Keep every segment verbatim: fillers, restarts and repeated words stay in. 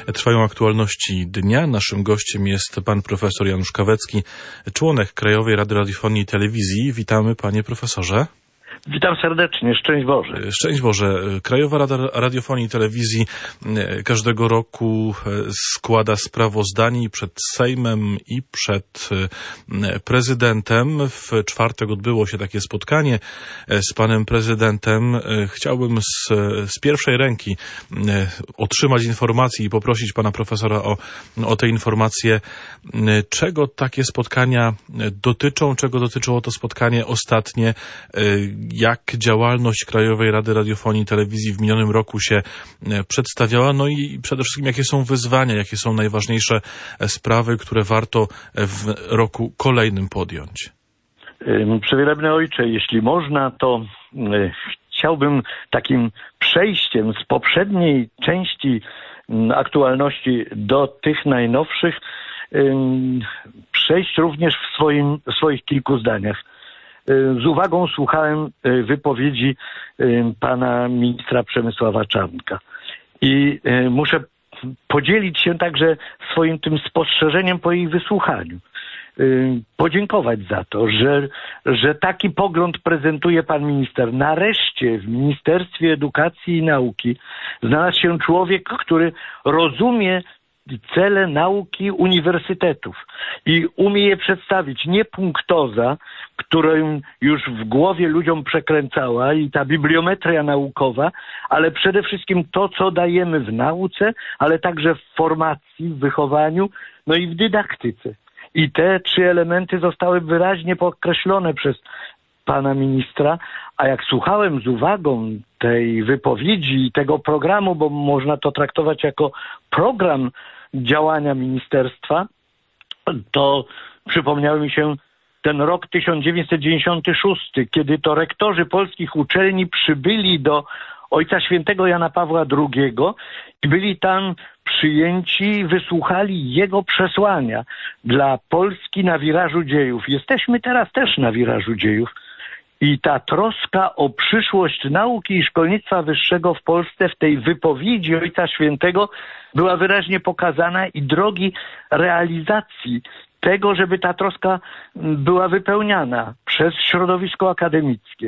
Trwają aktualności dnia. Naszym gościem jest pan profesor Janusz Kawecki, członek Krajowej Rady Radiofonii i Telewizji. Witamy, panie profesorze. Witam serdecznie, szczęść Boże. Szczęść Boże. Krajowa Rada Radiofonii i Telewizji każdego roku składa sprawozdanie przed Sejmem i przed prezydentem. W czwartek odbyło się takie spotkanie z panem prezydentem. Chciałbym z, z pierwszej ręki otrzymać informacje i poprosić pana profesora o, o te informacje. Czego takie spotkania dotyczą? Czego dotyczyło to spotkanie ostatnie? Jak działalność Krajowej Rady Radiofonii i Telewizji w minionym roku się przedstawiała, no i przede wszystkim jakie są wyzwania, jakie są najważniejsze sprawy, które warto w roku kolejnym podjąć. Przewielebny Ojcze, jeśli można, to chciałbym takim przejściem z poprzedniej części aktualności do tych najnowszych przejść również w, swoim, w swoich kilku zdaniach. Z uwagą słuchałem wypowiedzi pana ministra Przemysława Czarnka i muszę podzielić się także swoim tym spostrzeżeniem po jej wysłuchaniu. Podziękować za to, że, że taki pogląd prezentuje pan minister. Nareszcie w Ministerstwie Edukacji i Nauki znalazł się człowiek, który rozumie cele nauki uniwersytetów i umie je przedstawić. Nie punktoza, którą już w głowie ludziom przekręcała i ta bibliometria naukowa, ale przede wszystkim to, co dajemy w nauce, ale także w formacji, w wychowaniu, no i w dydaktyce. I te trzy elementy zostały wyraźnie podkreślone przez pana ministra, a jak słuchałem z uwagą tej wypowiedzi i tego programu, bo można to traktować jako program działania ministerstwa, to przypomniały mi się ten rok tysiąc dziewięćset dziewięćdziesiąty szósty, kiedy to rektorzy polskich uczelni przybyli do Ojca Świętego Jana Pawła drugiego i byli tam przyjęci, wysłuchali jego przesłania dla Polski na wirażu dziejów. Jesteśmy teraz też na wirażu dziejów. I ta troska o przyszłość nauki i szkolnictwa wyższego w Polsce w tej wypowiedzi Ojca Świętego była wyraźnie pokazana i drogi realizacji tego, żeby ta troska była wypełniana przez środowisko akademickie.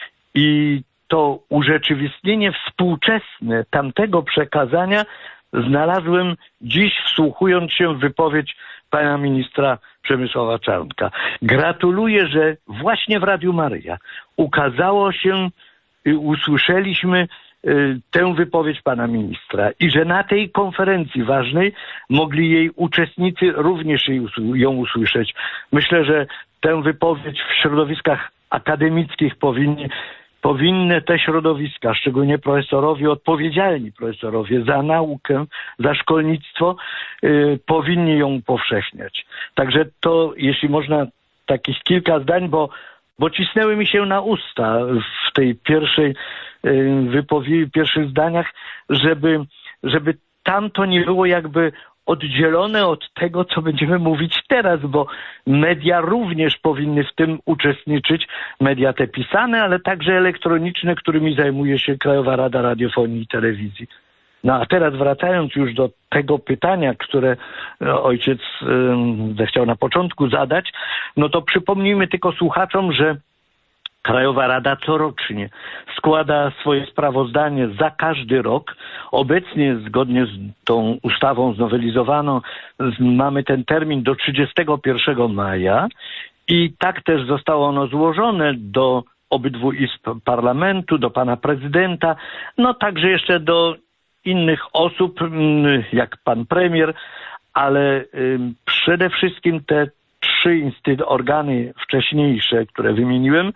I to urzeczywistnienie współczesne tamtego przekazania znalazłem dziś, wsłuchując się w wypowiedź pana ministra Przemysława Czarnka. Gratuluję, że właśnie w Radiu Maryja ukazało się, usłyszeliśmy tę wypowiedź pana ministra i że na tej konferencji ważnej mogli jej uczestnicy również ją usłyszeć. Myślę, że tę wypowiedź w środowiskach akademickich powinni Powinny te środowiska, szczególnie profesorowie, odpowiedzialni profesorowie za naukę, za szkolnictwo, yy, powinni ją upowszechniać. Także to, jeśli można, takich kilka zdań, bo, bo cisnęły mi się na usta w tej pierwszej yy, wypowiedzi, pierwszych zdaniach, żeby, żeby tamto nie było jakby oddzielone od tego, co będziemy mówić teraz, bo media również powinny w tym uczestniczyć. Media te pisane, ale także elektroniczne, którymi zajmuje się Krajowa Rada Radiofonii i Telewizji. No a teraz wracając już do tego pytania, które ojciec yy, zechciał na początku zadać, no to przypomnijmy tylko słuchaczom, że Krajowa Rada corocznie składa swoje sprawozdanie za każdy rok. Obecnie, zgodnie z tą ustawą znowelizowaną, mamy ten termin do trzydziestego pierwszego maja i tak też zostało ono złożone do obydwu izb parlamentu, do pana prezydenta, no także jeszcze do innych osób, jak pan premier, ale przede wszystkim te trzy instytucje, organy wcześniejsze, które wymieniłem,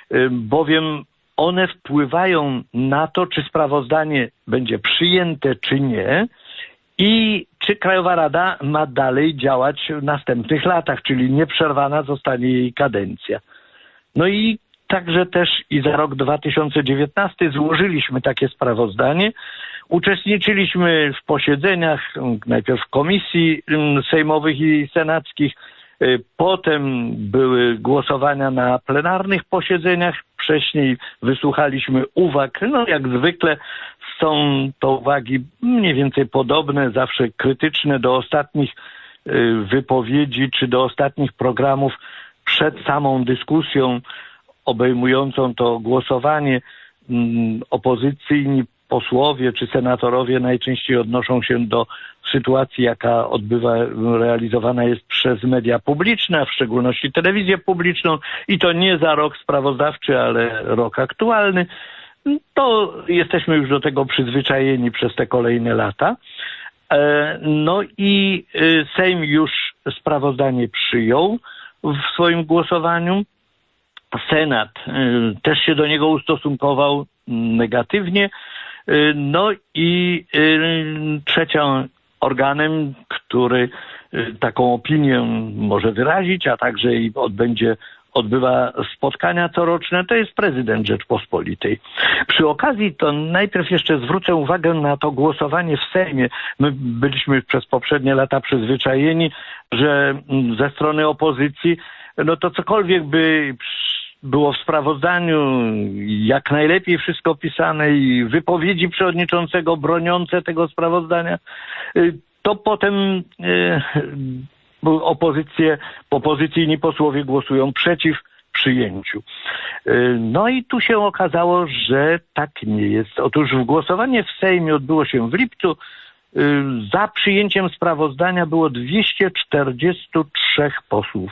bowiem one wpływają na to, czy sprawozdanie będzie przyjęte, czy nie i czy Krajowa Rada ma dalej działać w następnych latach, czyli nieprzerwana zostanie jej kadencja. No i także też i za rok dwa tysiące dziewiętnasty złożyliśmy takie sprawozdanie. Uczestniczyliśmy w posiedzeniach, najpierw komisji sejmowych i senackich, potem były głosowania na plenarnych posiedzeniach, wcześniej wysłuchaliśmy uwag, no jak zwykle z są to uwagi mniej więcej podobne, zawsze krytyczne do ostatnich wypowiedzi czy do ostatnich programów przed samą dyskusją obejmującą to głosowanie. Opozycyjni posłowie czy senatorowie najczęściej odnoszą się do sytuacji, jaka odbywa, realizowana jest przez media publiczne, a w szczególności telewizję publiczną, i to nie za rok sprawozdawczy, ale rok aktualny. To jesteśmy już do tego przyzwyczajeni przez te kolejne lata. No i Sejm już sprawozdanie przyjął w swoim głosowaniu. Senat też się do niego ustosunkował negatywnie. No i trzecim organem, który taką opinię może wyrazić, a także i odbędzie, odbywa spotkania coroczne, to jest prezydent Rzeczpospolitej. Przy okazji to najpierw jeszcze zwrócę uwagę na to głosowanie w Sejmie. My byliśmy przez poprzednie lata przyzwyczajeni, że ze strony opozycji, no to cokolwiek by było w sprawozdaniu, jak najlepiej wszystko opisane i wypowiedzi przewodniczącego broniące tego sprawozdania, to potem opozycje, opozycyjni posłowie głosują przeciw przyjęciu. No i tu się okazało, że tak nie jest. Otóż głosowanie w Sejmie odbyło się w lipcu. Za przyjęciem sprawozdania było dwieście czterdzieści trzy posłów.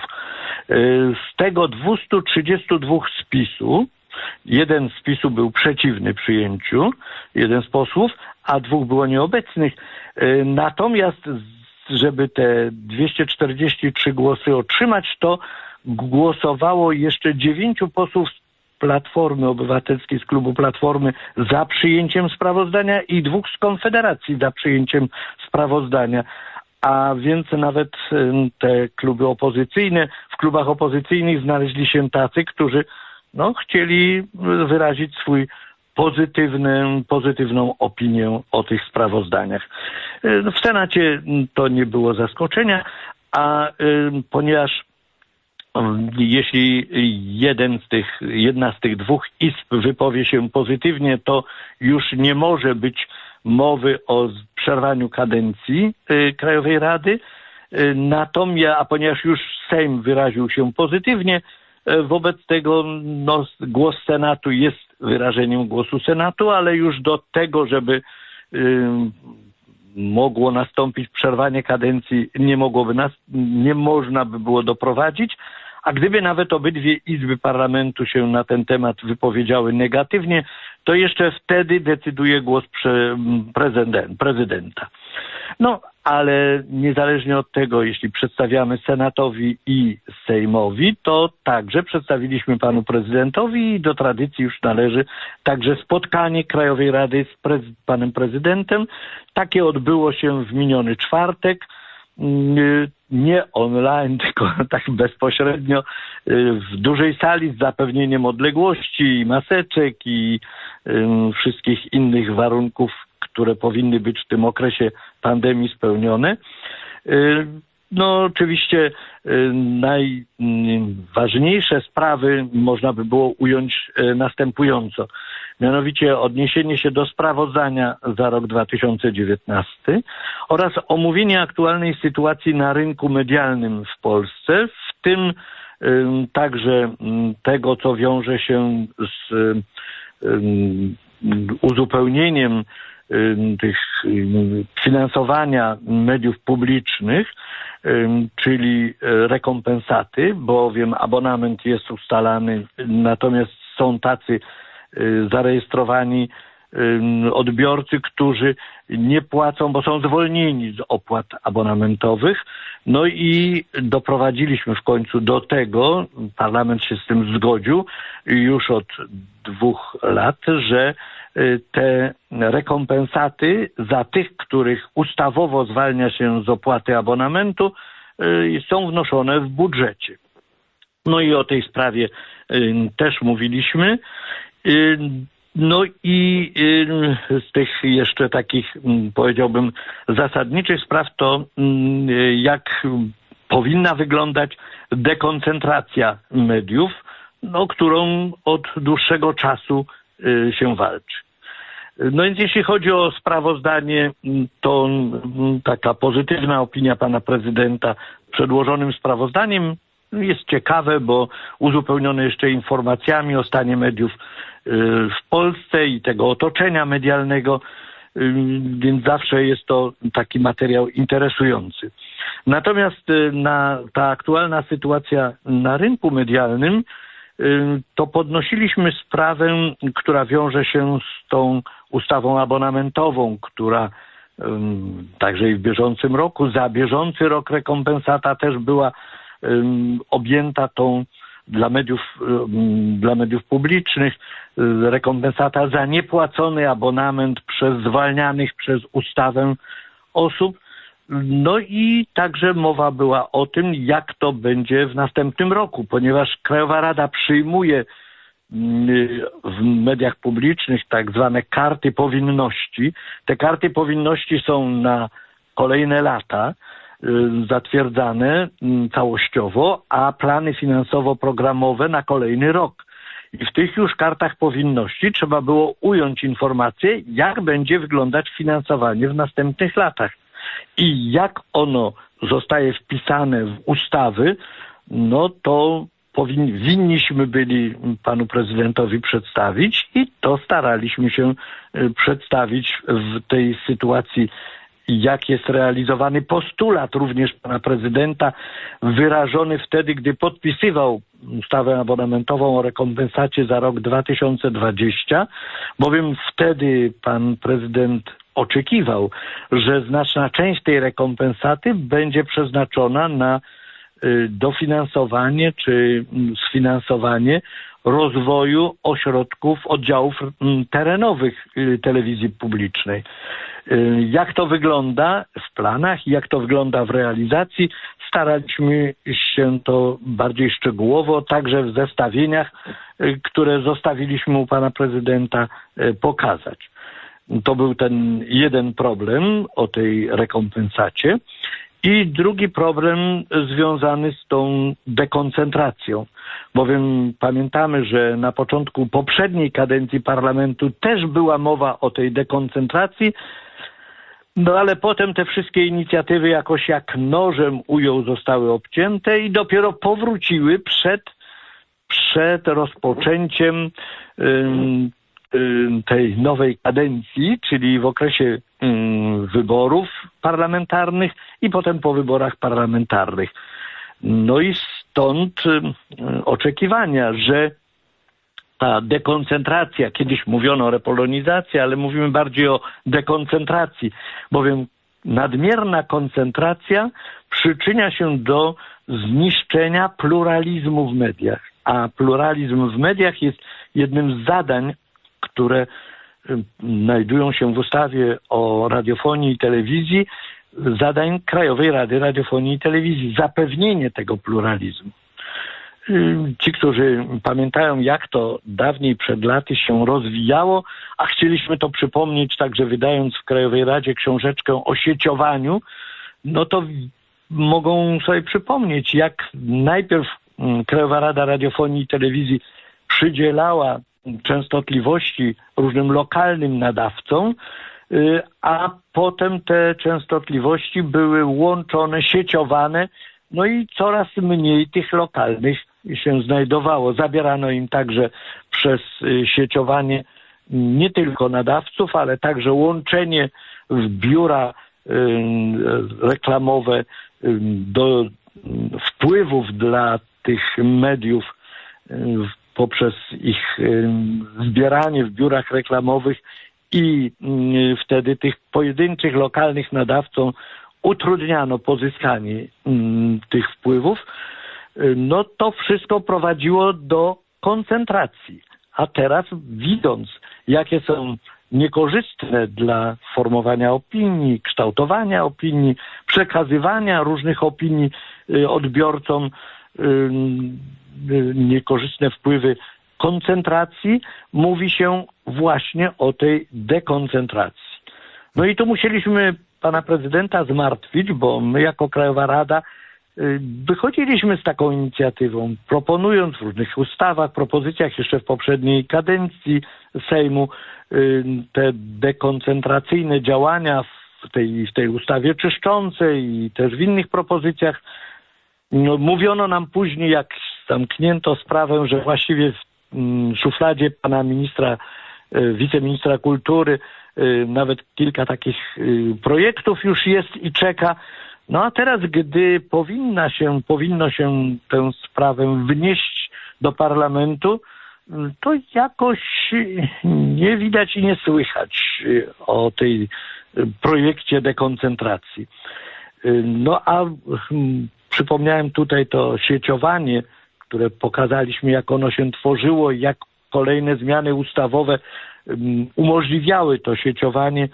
Z tego dwieście trzydzieści dwa z PiSu. Jeden z PiSu był przeciwny przyjęciu, jeden z posłów, a dwóch było nieobecnych. Natomiast żeby te dwieście czterdzieści trzy głosy otrzymać, to głosowało jeszcze dziewięciu posłów z Platformy Obywatelskiej, z klubu Platformy za przyjęciem sprawozdania i dwóch z Konfederacji za przyjęciem sprawozdania. A więc nawet te kluby opozycyjne, w klubach opozycyjnych znaleźli się tacy, którzy no, chcieli wyrazić swój pozytywny, pozytywną opinię o tych sprawozdaniach. W Senacie to nie było zaskoczenia, a ponieważ jeśli jeden z tych, jedna z tych dwóch izb wypowie się pozytywnie, to już nie może być mowy o przerwaniu kadencji Krajowej Rady. Natomiast, a ponieważ już Sejm wyraził się pozytywnie, wobec tego no, głos Senatu jest wyrażeniem głosu Senatu, ale już do tego, żeby y, mogło nastąpić przerwanie kadencji, nie mogłoby nas, nie można by było doprowadzić. A gdyby nawet obydwie izby parlamentu się na ten temat wypowiedziały negatywnie, to jeszcze wtedy decyduje głos prze, prezydent, prezydenta. No, ale niezależnie od tego, jeśli przedstawiamy Senatowi i Sejmowi, to także przedstawiliśmy panu prezydentowi i do tradycji już należy także spotkanie Krajowej Rady z prez- panem prezydentem. Takie odbyło się w miniony czwartek. Nie online, tylko tak bezpośrednio w dużej sali z zapewnieniem odległości, maseczek i wszystkich innych warunków, które powinny być w tym okresie pandemii spełnione. No oczywiście najważniejsze sprawy można by było ująć następująco. Mianowicie odniesienie się do sprawozdania za rok dwa tysiące dziewiętnasty oraz omówienie aktualnej sytuacji na rynku medialnym w Polsce, w tym także tego, co wiąże się z uzupełnieniem tych finansowania mediów publicznych, czyli rekompensaty, bowiem abonament jest ustalany, natomiast są tacy zarejestrowani odbiorcy, którzy nie płacą, bo są zwolnieni z opłat abonamentowych. No i doprowadziliśmy w końcu do tego, parlament się z tym zgodził już od dwóch lat, że te rekompensaty za tych, których ustawowo zwalnia się z opłaty abonamentu, są wnoszone w budżecie. No i o tej sprawie też mówiliśmy. No i z tych jeszcze takich, powiedziałbym, zasadniczych spraw to jak powinna wyglądać dekoncentracja mediów, no, którą od dłuższego czasu się walczy. No więc jeśli chodzi o sprawozdanie, to taka pozytywna opinia pana prezydenta przedłożonym sprawozdaniem jest ciekawe, bo uzupełnione jeszcze informacjami o stanie mediów w Polsce i tego otoczenia medialnego, więc zawsze jest to taki materiał interesujący. Natomiast na, ta aktualna sytuacja na rynku medialnym, to podnosiliśmy sprawę, która wiąże się z tą ustawą abonamentową, która um, także i w bieżącym roku, za bieżący rok rekompensata też była um, objęta tą dla mediów, um, dla mediów publicznych, um, rekompensata za niepłacony abonament przez zwalnianych przez ustawę osób. No i także mowa była o tym, jak to będzie w następnym roku, ponieważ Krajowa Rada przyjmuje w mediach publicznych tak zwane karty powinności. Te karty powinności są na kolejne lata zatwierdzane całościowo, a plany finansowo-programowe na kolejny rok. I w tych już kartach powinności trzeba było ująć informację, jak będzie wyglądać finansowanie w następnych latach. I jak ono zostaje wpisane w ustawy, no to powin, winniśmy byli panu prezydentowi przedstawić i to staraliśmy się przedstawić w tej sytuacji, jak jest realizowany postulat również pana prezydenta, wyrażony wtedy, gdy podpisywał ustawę abonamentową o rekompensacie za rok dwa tysiące dwudziesty, bowiem wtedy pan prezydent oczekiwał, że znaczna część tej rekompensaty będzie przeznaczona na dofinansowanie czy sfinansowanie rozwoju ośrodków, oddziałów terenowych telewizji publicznej. Jak to wygląda w planach, jak to wygląda w realizacji, staraliśmy się to bardziej szczegółowo, także w zestawieniach, które zostawiliśmy u pana prezydenta, pokazać. To był ten jeden problem o tej rekompensacie. I drugi problem związany z tą dekoncentracją, bowiem pamiętamy, że na początku poprzedniej kadencji parlamentu też była mowa o tej dekoncentracji, no ale potem te wszystkie inicjatywy jakoś jak nożem ujął zostały obcięte i dopiero powróciły przed, przed rozpoczęciem ym, tej nowej kadencji, czyli w okresie wyborów parlamentarnych i potem po wyborach parlamentarnych. No i stąd oczekiwania, że ta dekoncentracja, kiedyś mówiono o repolonizacji, ale mówimy bardziej o dekoncentracji, bowiem nadmierna koncentracja przyczynia się do zniszczenia pluralizmu w mediach, a pluralizm w mediach jest jednym z zadań, które znajdują się w ustawie o radiofonii i telewizji, zadań Krajowej Rady Radiofonii i Telewizji, zapewnienie tego pluralizmu. Ci, którzy pamiętają, jak to dawniej przed laty się rozwijało, a chcieliśmy to przypomnieć także wydając w Krajowej Radzie książeczkę o sieciowaniu, no to mogą sobie przypomnieć, jak najpierw Krajowa Rada Radiofonii i Telewizji przydzielała częstotliwości różnym lokalnym nadawcom, a potem te częstotliwości były łączone, sieciowane, no i coraz mniej tych lokalnych się znajdowało. Zabierano im także przez sieciowanie nie tylko nadawców, ale także łączenie w biura reklamowe do wpływów dla tych mediów poprzez ich zbieranie w biurach reklamowych i wtedy tych pojedynczych lokalnych nadawcom utrudniano pozyskanie tych wpływów. No to wszystko prowadziło do koncentracji. A teraz widząc, jakie są niekorzystne dla formowania opinii, kształtowania opinii, przekazywania różnych opinii odbiorcom, niekorzystne wpływy koncentracji, mówi się właśnie o tej dekoncentracji. No i tu musieliśmy pana prezydenta zmartwić, bo my jako Krajowa Rada wychodziliśmy z taką inicjatywą, proponując w różnych ustawach, propozycjach jeszcze w poprzedniej kadencji Sejmu te dekoncentracyjne działania w tej, w tej ustawie czyszczącej i też w innych propozycjach. No, mówiono nam później, jak zamknięto sprawę, że właściwie w szufladzie pana ministra, wiceministra kultury nawet kilka takich projektów już jest i czeka. No a teraz, gdy powinna się, powinno się tę sprawę wnieść do parlamentu, to jakoś nie widać i nie słychać o tej projekcie dekoncentracji. No a przypomniałem tutaj to sieciowanie, które pokazaliśmy, jak ono się tworzyło i jak kolejne zmiany ustawowe umożliwiały to sieciowanie.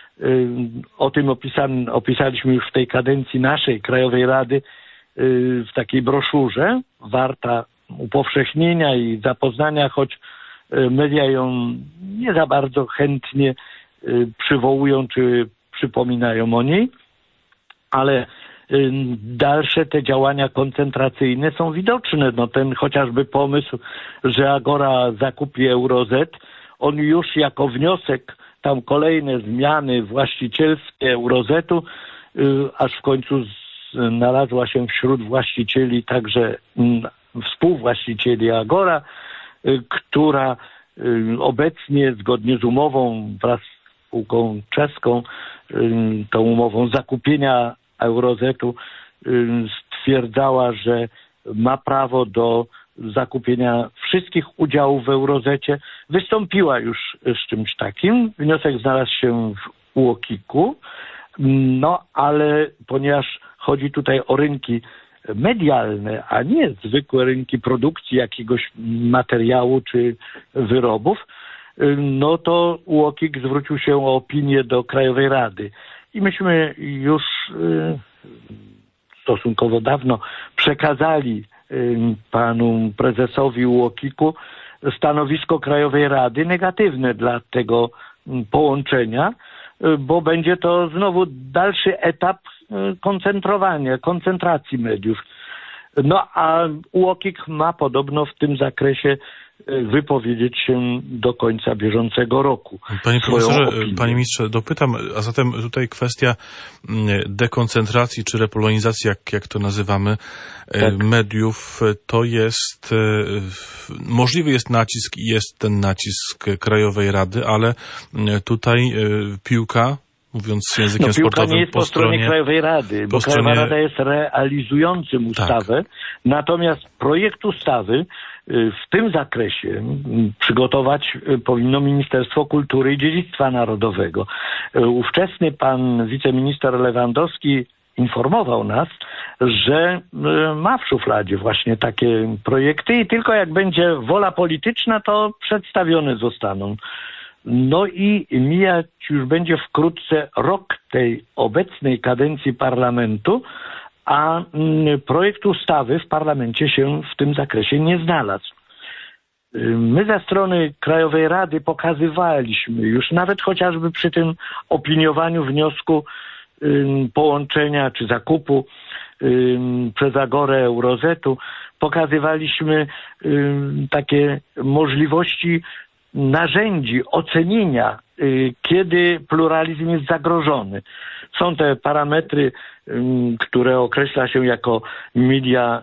O tym opisali, opisaliśmy już w tej kadencji naszej Krajowej Rady w takiej broszurze, warta upowszechnienia i zapoznania, choć media ją nie za bardzo chętnie przywołują czy przypominają o niej, ale dalsze te działania koncentracyjne są widoczne. No ten chociażby pomysł, że Agora zakupi Eurozet, on już jako wniosek, tam kolejne zmiany właścicielskie Eurozetu, aż w końcu znalazła się wśród właścicieli także współwłaścicieli Agora, która obecnie zgodnie z umową wraz z spółką czeską, tą umową zakupienia Eurozetu, stwierdzała, że ma prawo do zakupienia wszystkich udziałów w Eurozecie. Wystąpiła już z czymś takim. Wniosek znalazł się w U O K iku. No ale ponieważ chodzi tutaj o rynki medialne, a nie zwykłe rynki produkcji jakiegoś materiału czy wyrobów, no to U O K ik zwrócił się o opinię do Krajowej Rady. I myśmy już stosunkowo dawno przekazali panu prezesowi U O K iku stanowisko Krajowej Rady negatywne dla tego połączenia, bo będzie to znowu dalszy etap koncentrowania, koncentracji mediów. No a U O K ik ma podobno w tym zakresie wypowiedzieć się do końca bieżącego roku. Panie profesorze, panie ministrze, dopytam, a zatem tutaj kwestia dekoncentracji czy repolonizacji, jak, jak to nazywamy, tak, mediów, to jest, możliwy jest nacisk i jest ten nacisk Krajowej Rady, ale tutaj piłka, mówiąc językiem no, piłka sportowym, nie jest po, po stronie, stronie Krajowej Rady, bo stronie... Krajowa Rada jest realizującym ustawę, tak. Natomiast projekt ustawy w tym zakresie przygotować powinno Ministerstwo Kultury i Dziedzictwa Narodowego. Ówczesny pan wiceminister Lewandowski informował nas, że ma w szufladzie właśnie takie projekty i tylko jak będzie wola polityczna, to przedstawione zostaną. No i mijać już będzie wkrótce rok tej obecnej kadencji parlamentu, a projekt ustawy w parlamencie się w tym zakresie nie znalazł. My ze strony Krajowej Rady pokazywaliśmy już nawet chociażby przy tym opiniowaniu wniosku połączenia czy zakupu przez Agorę Eurozetu, pokazywaliśmy takie możliwości narzędzi ocenienia, kiedy pluralizm jest zagrożony. Są te parametry, które określa się jako media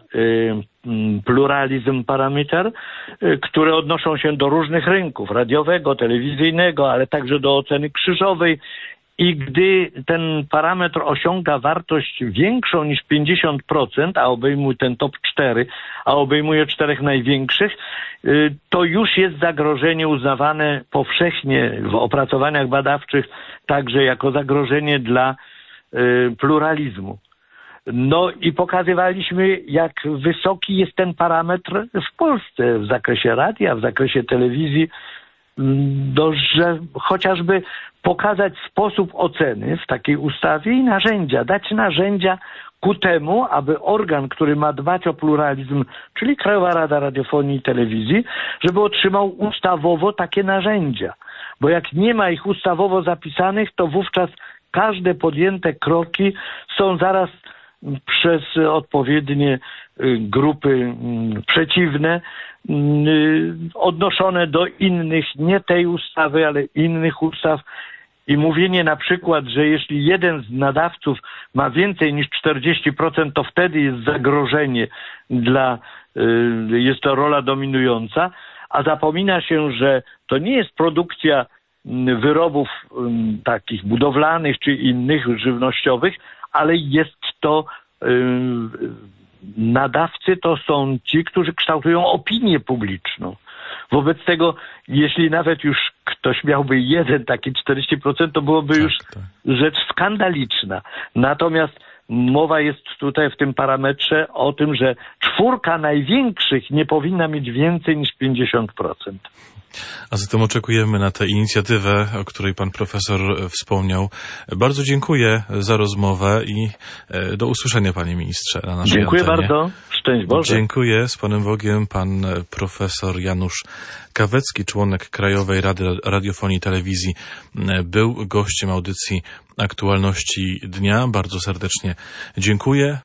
pluralizm parameter, które odnoszą się do różnych rynków, radiowego, telewizyjnego, ale także do oceny krzyżowej. I gdy ten parametr osiąga wartość większą niż pięćdziesiąt procent, a obejmuje ten top cztery, a obejmuje czterech największych, to już jest zagrożenie uznawane powszechnie w opracowaniach badawczych także jako zagrożenie dla pluralizmu. No i pokazywaliśmy, jak wysoki jest ten parametr w Polsce w zakresie radia, w zakresie telewizji, do, że chociażby pokazać sposób oceny w takiej ustawie i narzędzia, dać narzędzia ku temu, aby organ, który ma dbać o pluralizm, czyli Krajowa Rada Radiofonii i Telewizji, żeby otrzymał ustawowo takie narzędzia. Bo jak nie ma ich ustawowo zapisanych, to wówczas każde podjęte kroki są zaraz przez odpowiednie grupy przeciwne, odnoszone do innych, nie tej ustawy, ale innych ustaw. I mówienie na przykład, że jeśli jeden z nadawców ma więcej niż czterdzieści procent, to wtedy jest zagrożenie dla, jest to rola dominująca, a zapomina się, że to nie jest produkcja wyrobów takich budowlanych czy innych żywnościowych, ale jest to nadawcy, to są ci, którzy kształtują opinię publiczną. Wobec tego, jeśli nawet już ktoś miałby jeden taki czterdzieści procent, to byłoby tak, już tak. rzecz skandaliczna. Natomiast mowa jest tutaj w tym parametrze o tym, że czwórka największych nie powinna mieć więcej niż pięćdziesiąt procent. A zatem oczekujemy na tę inicjatywę, o której pan profesor wspomniał. Bardzo dziękuję za rozmowę i do usłyszenia, panie ministrze, na naszej Dziękuję antenie. bardzo. Szczęść Boże. Dziękuję. Z Panem Bogiem pan profesor Janusz Kawecki, członek Krajowej Rady Radiofonii i Telewizji, był gościem audycji Aktualności Dnia. Bardzo serdecznie dziękuję.